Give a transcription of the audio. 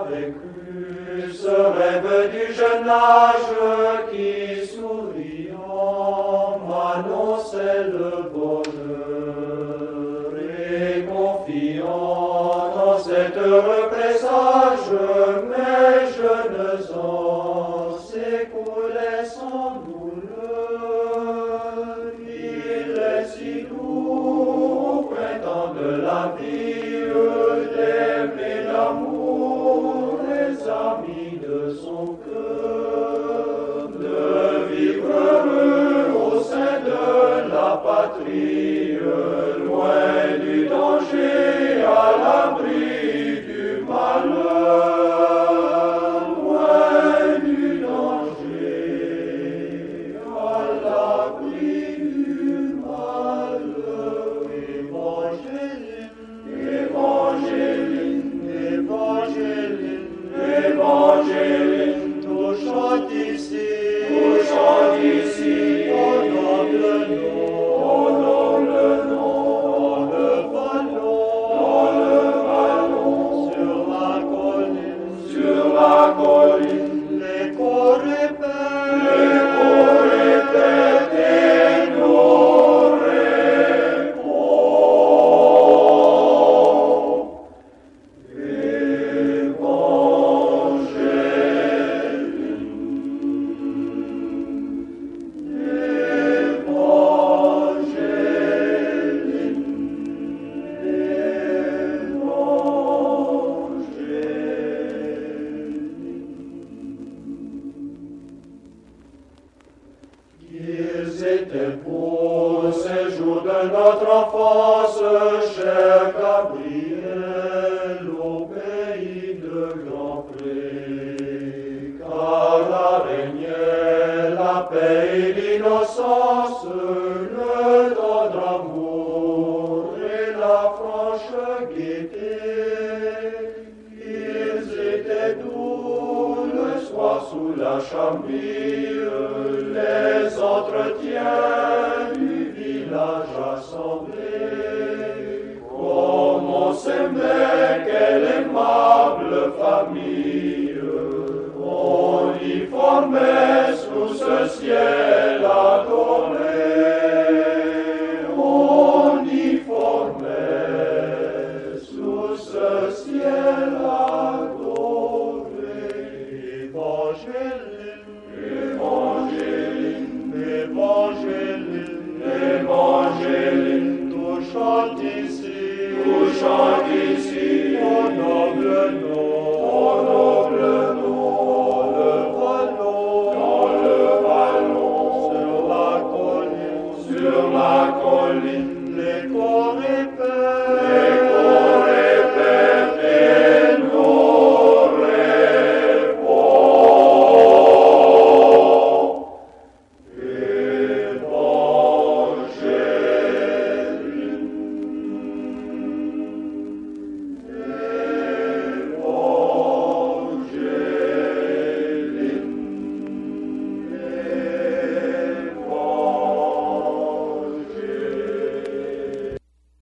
avait cru ce rêve du jeune âge qui, souriant, m'annonçait le bonheur et confiant dans cet heureux présage, mes jeunes ans s'écoulaient sans douleur. Il est si doux au printemps de la vie d'aimer l'amour, les amis de son cœur, de vivre heureux au sein de la patrie, loin du danger, à l'abri du malheur, loin du danger, à l'abri du malheur. Évangéline, Évangéline, Évangéline, touchant ici, au noble nom, dans le vallon, sur la colline, l'écho répète et nous répond. Ils étaient beaux ces jours de notre enfance, cher Gabriel, au pays de grands prés, car là régnait la paix et l'innocence, le don d'amour et la franche gaieté. Ils étaient doux le soir sous la chambille, les entretiens du village assemblé. Comme on s'aimait, quelle aimable famille, on y formait sous ce ciel adoré. On y formait sous ce ciel adoré. Évangéline, Évangéline, Évangéline, touchant ici, au noble nom, dans le vallon, sur la colline, l'écho répète.